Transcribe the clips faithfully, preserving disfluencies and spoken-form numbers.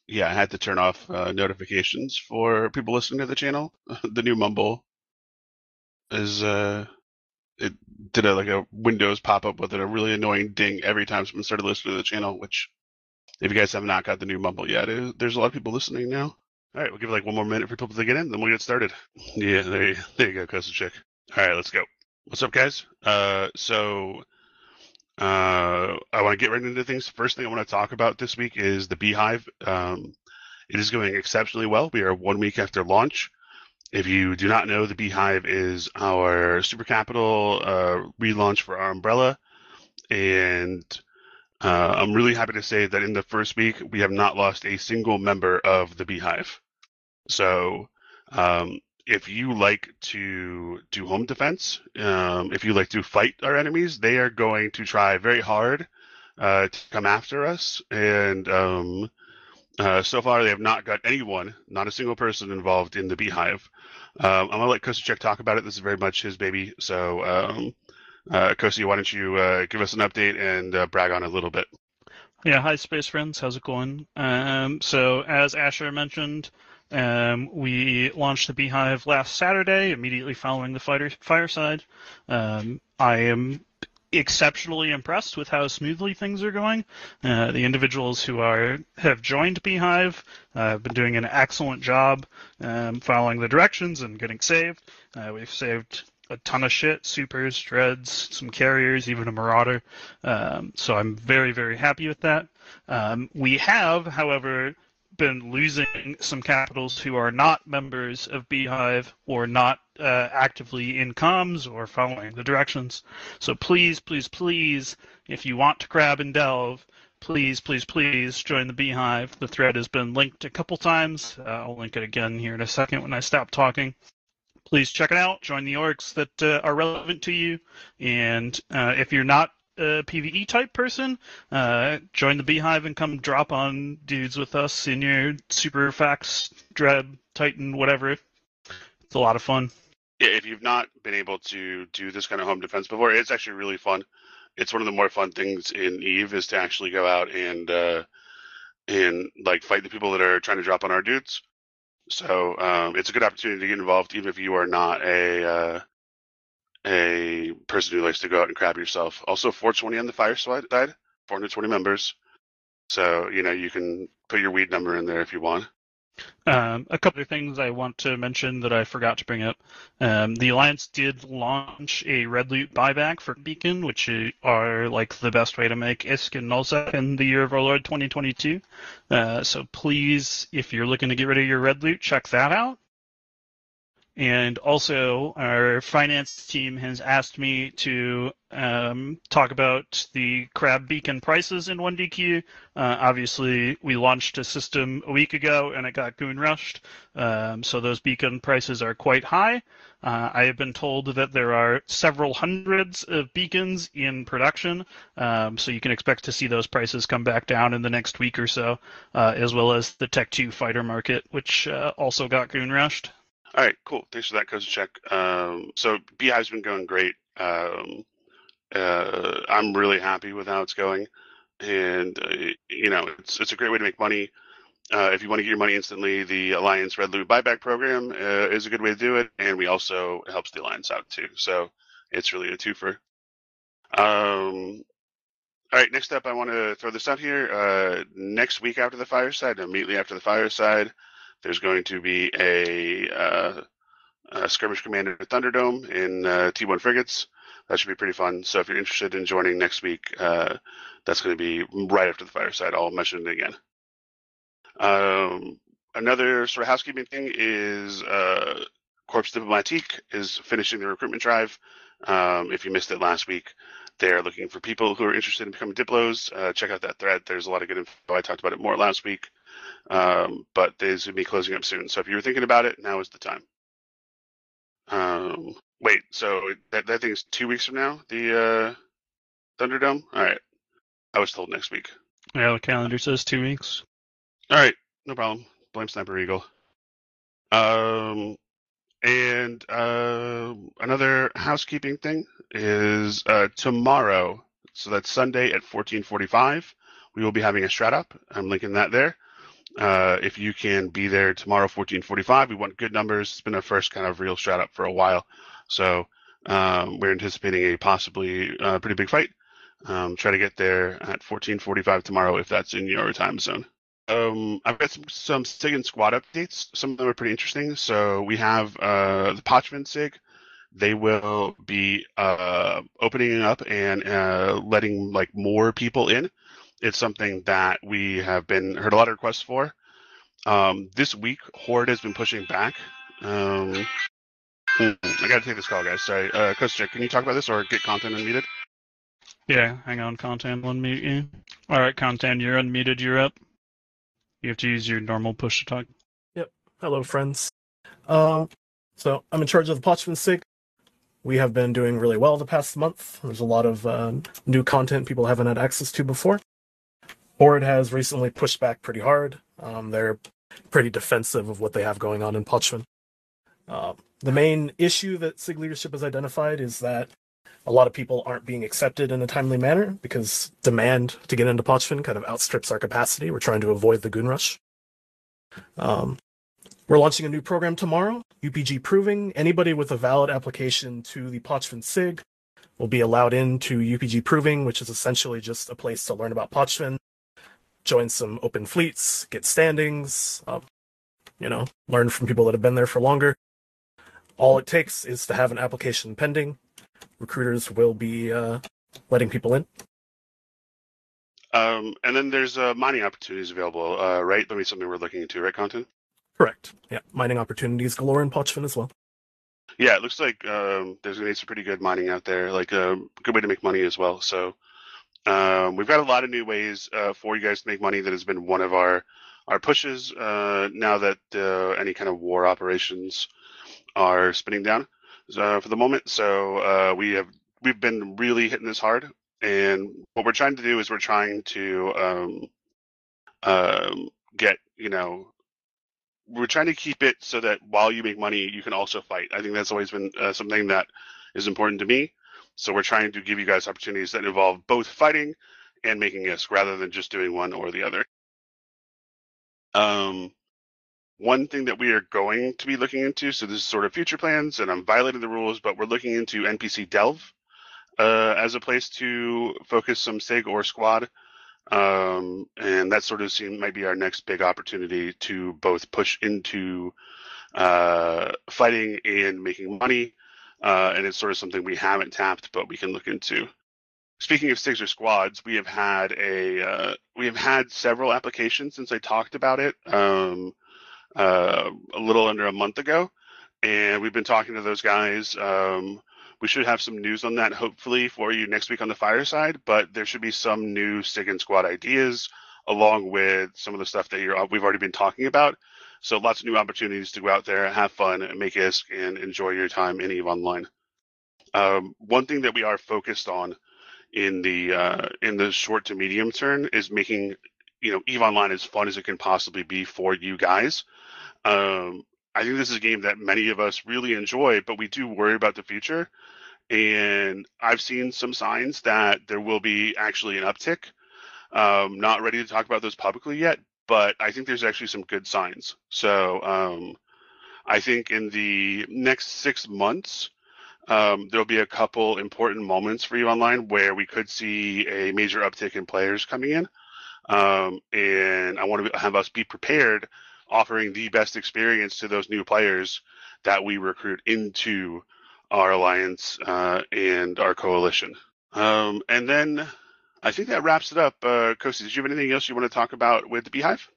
yeah, I had to turn off uh, notifications for people listening to the channel. The new Mumble is uh, it did a like a Windows pop up with it, a really annoying ding every time someone started listening to the channel. Which, if you guys have not got the new Mumble yet, it, there's a lot of people listening now. All right, we'll give it like one more minute for people to get in, then we'll get started. Yeah, there you, there you go, Cousin Chick. All right, let's go. What's up, guys? Uh, so uh, I want to get right into things. First thing I want to talk about this week is the Beehive. Um, it is going exceptionally well. We are one week after launch. If you do not know, the Beehive is our super capital uh, relaunch for our umbrella, and uh, I'm really happy to say that in the first week we have not lost a single member of the Beehive. So, um, if you like to do home defense, um, if you like to fight our enemies, they are going to try very hard uh, to come after us. And um, uh, so far, they have not got anyone, not a single person involved in the Beehive. Um, I'm gonna let Kosuchek talk about it. This is very much his baby. So, um, uh, Kosi, why don't you uh, give us an update and uh, brag on it a little bit? Yeah, hi, space friends. How's it going? Um, so, as Asher mentioned, um, we launched the Beehive last Saturday, immediately following the fighter, fireside. Um, I am exceptionally impressed with how smoothly things are going. Uh, the individuals who are have joined Beehive uh, have been doing an excellent job um, following the directions and getting saved. Uh, we've saved a ton of shit, supers, dreads, some carriers, even a marauder. Um, so I'm very, very happy with that. Um, we have, however, been losing some capitals who are not members of Beehive or not uh, actively in comms or following the directions. So please, please, please, if you want to grab and delve, please, please, please join the Beehive. The thread has been linked a couple times. Uh, I'll link it again here in a second when I stop talking. Please check it out. Join the orgs that uh, are relevant to you. And uh, if you're not a PvE type person, uh, join the Beehive and come drop on dudes with us in your Super Fax, Dread, Titan, whatever. It's a lot of fun. Yeah, if you've not been able to do this kind of home defense before, it's actually really fun. It's one of the more fun things in Eve is to actually go out and uh, and like fight the people that are trying to drop on our dudes. So um, it's a good opportunity to get involved, even if you are not a uh, a person who likes to go out and crab yourself. Also, four twenty on the fireside, four hundred twenty members. So you know you can put your weed number in there if you want. Um, a couple of things I want to mention that I forgot to bring up. Um, the Alliance did launch a red loot buyback for Beacon, which are like the best way to make I S K and Nullsec in the Year of Our Lord twenty twenty-two. Uh, so please, if you're looking to get rid of your red loot, check that out. And also, our finance team has asked me to um, talk about the Crab Beacon prices in one D Q. Uh, obviously, we launched a system a week ago and it got goon rushed, um, so those beacon prices are quite high. Uh, I have been told that there are several hundreds of beacons in production, um, so you can expect to see those prices come back down in the next week or so, uh, as well as the Tech two fighter market, which uh, also got goon rushed. All right, cool. Thanks for that, Kozuchek. Um, so Beehive's been going great. Um, uh, I'm really happy with how it's going, and uh, you know, it's it's a great way to make money. Uh, if you want to get your money instantly, the Alliance Red Loot Buyback Program uh, is a good way to do it, and we also it helps the Alliance out too. So it's really a twofer. Um, all right, next up, I want to throw this out here. Uh, next week after the fireside, immediately after the fireside, there's going to be a uh, uh, skirmish command at Thunderdome in uh, T one frigates. That should be pretty fun. So if you're interested in joining next week, uh, that's going to be right after the fireside. I'll mention it again. Um, another sort of housekeeping thing is uh, Corps Diplomatique is finishing the recruitment drive. Um, if you missed it last week, they're looking for people who are interested in becoming Diplos. Uh, check out that thread. There's a lot of good info. I talked about it more last week, um, but it's going to be closing up soon. So if you were thinking about it, now is the time. Um, wait, so that that thing's two weeks from now, the uh, Thunderdome? All right. I was told next week. Yeah, the calendar says two weeks. All right, no problem. Blame Sniper Eagle. Um, and uh, another housekeeping thing is uh, tomorrow, so that's Sunday at fourteen forty-five, we will be having a strat up. I'm linking that there. Uh, if you can be there tomorrow, fourteen forty-five, we want good numbers. It's been our first kind of real strat up for a while. So um, we're anticipating a possibly uh, pretty big fight. Um, try to get there at fourteen forty-five tomorrow if that's in your time zone. Um, I've got some, some SIG and squad updates. Some of them are pretty interesting. So we have uh, the Pochman SIG. They will be uh, opening up and uh, letting like more people in. It's something that we have been heard a lot of requests for. Um, this week, Horde has been pushing back. Um, hmm, I got to take this call, guys. Sorry, uh, Coach, can you talk about this or get content unmuted? Yeah, hang on, Content, I'll unmute you. Alright, Content, you're unmuted, you're up. You have to use your normal push to talk. Yep. Hello, friends. Um, so I'm in charge of the Pochman SIG. We have been doing really well the past month. There's a lot of uh, new content people haven't had access to before. Horde has recently pushed back pretty hard. Um, they're pretty defensive of what they have going on in Pochman. Uh, the main issue that SIG leadership has identified is that a lot of people aren't being accepted in a timely manner because demand to get into Pochman kind of outstrips our capacity. We're trying to avoid the goon rush. Um, we're launching a new program tomorrow, U P G Proving. Anybody with a valid application to the Pochman SIG will be allowed into U P G Proving, which is essentially just a place to learn about Pochman, join some open fleets, get standings, um, you know, learn from people that have been there for longer. All it takes is to have an application pending. Recruiters will be uh, letting people in. Um, and then there's uh, mining opportunities available, uh, right? That'll be something we're looking into, right, Content? Correct. Yeah, mining opportunities galore in Pochman as well. Yeah, it looks like um, there's going to be some pretty good mining out there, like a good way to make money as well. So um, we've got a lot of new ways uh, for you guys to make money. That has been one of our our pushes uh, now that uh, any kind of war operations are spinning down uh, for the moment. So uh, we have we've been really hitting this hard, and what we're trying to do is we're trying to um, um, get you know we're trying to keep it so that while you make money, you can also fight. I think that's always been uh, something that is important to me. So we're trying to give you guys opportunities that involve both fighting and making I S K rather than just doing one or the other. Um, one thing that we are going to be looking into, so this is sort of future plans, and I'm violating the rules, but we're looking into N P C Delve uh, as a place to focus some SIG or squad. Um, and that sort of seem might be our next big opportunity to both push into uh, fighting and making money. Uh, and it's sort of something we haven't tapped, but we can look into. Speaking of SIGs or squads, we have had a uh, we have had several applications since I talked about it um, uh, a little under a month ago, and we've been talking to those guys. Um, we should have some news on that hopefully for you next week on the fireside, but there should be some new SIG and squad ideas along with some of the stuff that you're, we've already been talking about. So lots of new opportunities to go out there, have fun, and make I S K, and enjoy your time in EVE Online. Um, one thing that we are focused on in the uh, in the short to medium term is making you know EVE Online as fun as it can possibly be for you guys. Um, I think this is a game that many of us really enjoy, but we do worry about the future. And I've seen some signs that there will be actually an uptick. Um, not ready to talk about those publicly yet, but I think there's actually some good signs. So um, I think in the next six months, um, there'll be a couple important moments for you online where we could see a major uptick in players coming in. Um, and I want to have us be prepared, offering the best experience to those new players that we recruit into our alliance uh, and our coalition. Um, and then I think that wraps it up. Uh, Kosi, did you have anything else you want to talk about with the Beehive?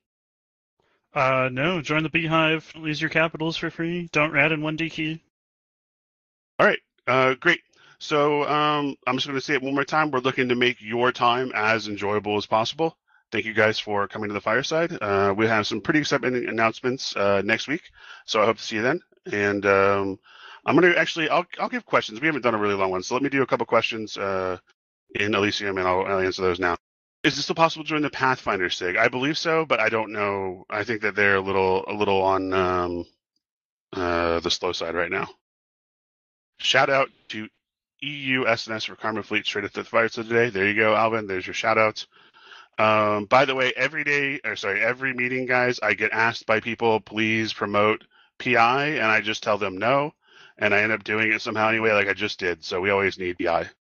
Uh, no, join the Beehive, use your capitals for free, don't rat in one D key. All right, uh, great. So um, I'm just going to say it one more time. We're looking to make your time as enjoyable as possible. Thank you guys for coming to the fireside. Uh, we have some pretty exciting announcements uh, next week, so I hope to see you then. And um, I'm going to actually, I'll I'll give questions. We haven't done a really long one, so let me do a couple questions uh, in Elysium, and I'll, I'll answer those now. Is it still possible to join the Pathfinder SIG? I believe so, but I don't know. I think that they're a little a little on um, uh, the slow side right now. Shout out to E U S N S for Karma Fleet straight at the fireside today. There you go, Alvin. There's your shout out. Um, by the way, every day, or sorry, every meeting, guys, I get asked by people, please promote P I, and I just tell them no, and I end up doing it somehow anyway, like I just did. So we always need P I.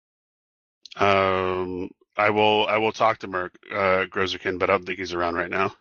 Um, I will, I will talk to Merc uh, Grozerkin, but I don't think he's around right now.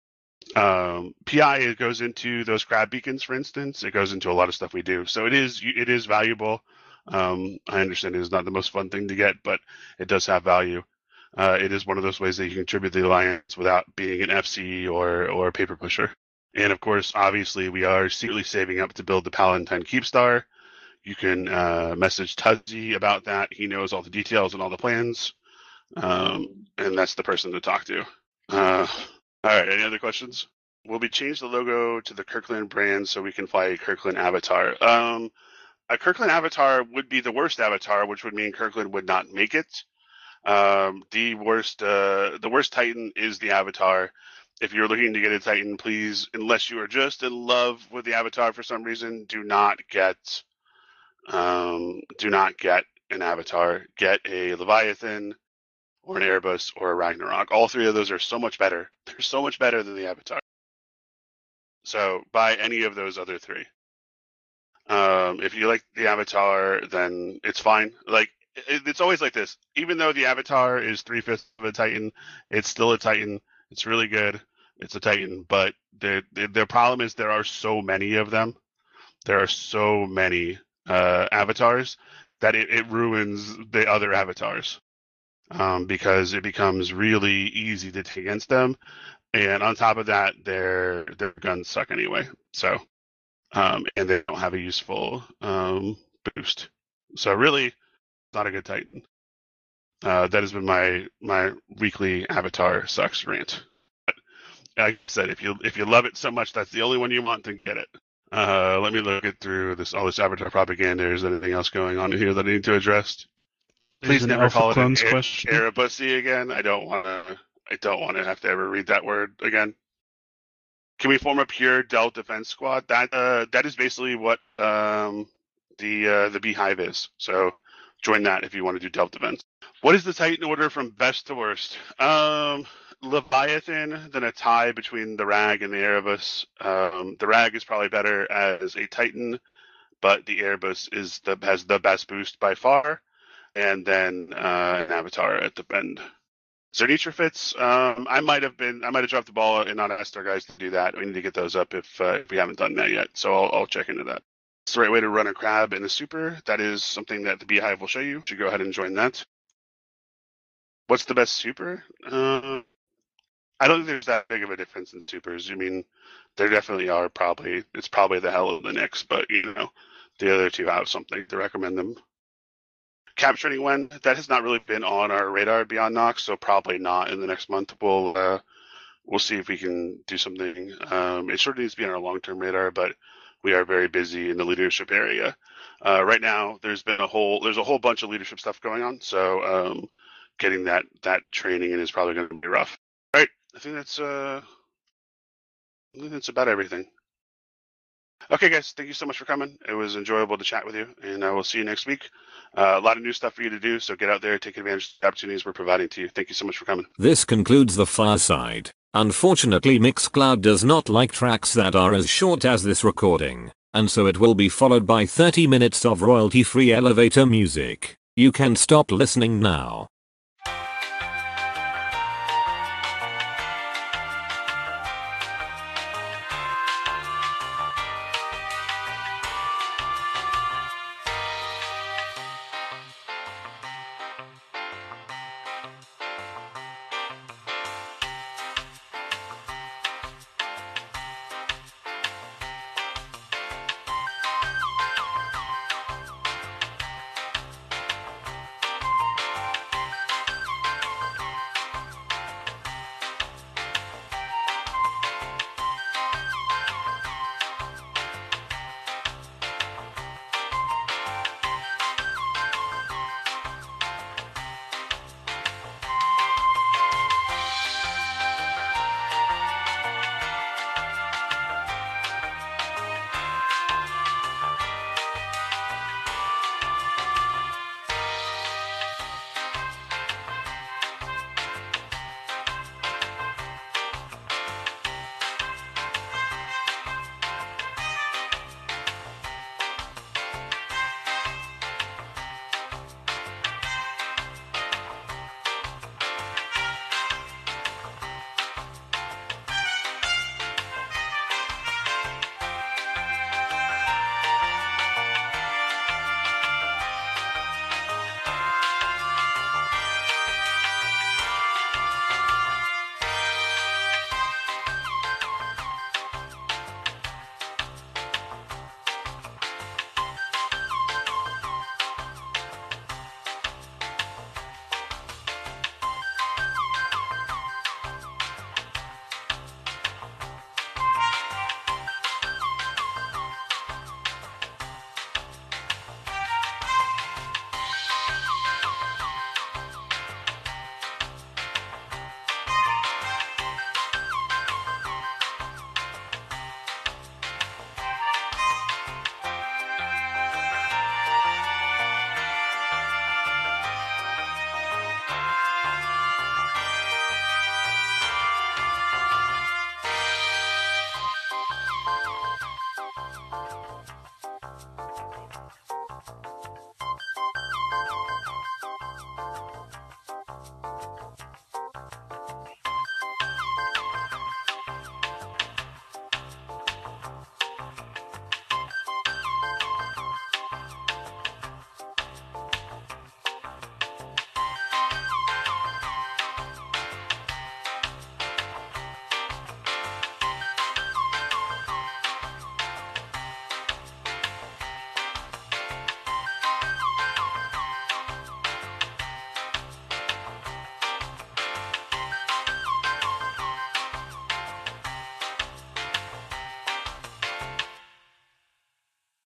Um, P I it goes into those crab beacons, for instance. It goes into a lot of stuff we do, so it is, it is valuable. Um, I understand it is not the most fun thing to get, but it does have value. Uh, it is one of those ways that you can contribute to the alliance without being an F C or or a paper pusher. And of course, obviously, we are secretly saving up to build the Palatine Keepstar. You can uh, message Tuzzy about that. He knows all the details and all the plans, um, and that's the person to talk to. Uh, all right, any other questions? Will we change the logo to the Kirkland brand so we can fly a Kirkland avatar? Um, a Kirkland avatar would be the worst avatar, which would mean Kirkland would not make it. Um, the worst, uh, the worst Titan is the Avatar. If you're looking to get a Titan, please, unless you are just in love with the Avatar for some reason, do not get, um, do not get an Avatar. Get a Leviathan or an Erebus or a Ragnarok. All three of those are so much better. They're so much better than the Avatar. So buy any of those other three. Um, if you like the Avatar, then it's fine. Like, it's always like this. Even though the Avatar is three-fifths of a Titan, it's still a Titan. It's really good. It's a Titan. But the, the, the problem is there are so many of them. There are so many uh, avatars that it, it ruins the other avatars um, because it becomes really easy to take against them. And on top of that, their their guns suck anyway. So, um, and they don't have a useful um, boost. So really, not a good Titan. Uh, that has been my my weekly Avatar sucks rant. But like I said, if you if you love it so much, that's the only one you want, then get it. Uh, let me look it through this all this Avatar propaganda. Is there anything else going on in here that I need to address? Please never Alpha call it an Clones a- question. Erebusy again. I don't want to. I don't want to have to ever read that word again. Can we form a pure Dell defense squad? That uh, that is basically what um, the uh, the Beehive is. So. Join that if you want to do Delta events. What is the Titan order from best to worst? Um, Leviathan, then a tie between the Rag and the Erebus. Um, the Rag is probably better as a Titan, but the Erebus is the has the best boost by far. And then uh, an Avatar at the end. Zernitra fits. Um, I might have been. I might have dropped the ball and not asked our guys to do that. We need to get those up if uh, if we haven't done that yet. So I'll, I'll check into that. It's the right way to run a crab in a super. That is something that the Beehive will show you. You should go ahead and join that. What's the best super? Uh, I don't think there's that big of a difference in supers. I mean, there definitely are probably, it's probably the hell of the Nyx, but, you know, the other two have something to recommend them. Capturing when, that has not really been on our radar beyond Nox, so probably not in the next month. We'll, uh, we'll see if we can do something. Um, it sure needs to be on our long-term radar, but we are very busy in the leadership area. Uh, right now, there's been a whole there's a whole bunch of leadership stuff going on, so um, getting that that training in is probably going to be rough. All right, I think that's uh, I think that's about everything. Okay, guys, thank you so much for coming. It was enjoyable to chat with you, and I will see you next week. Uh, a lot of new stuff for you to do, so get out there, take advantage of the opportunities we're providing to you. Thank you so much for coming. This concludes the Fireside. Unfortunately, Mixcloud does not like tracks that are as short as this recording, and so it will be followed by thirty minutes of royalty-free elevator music. You can stop listening now.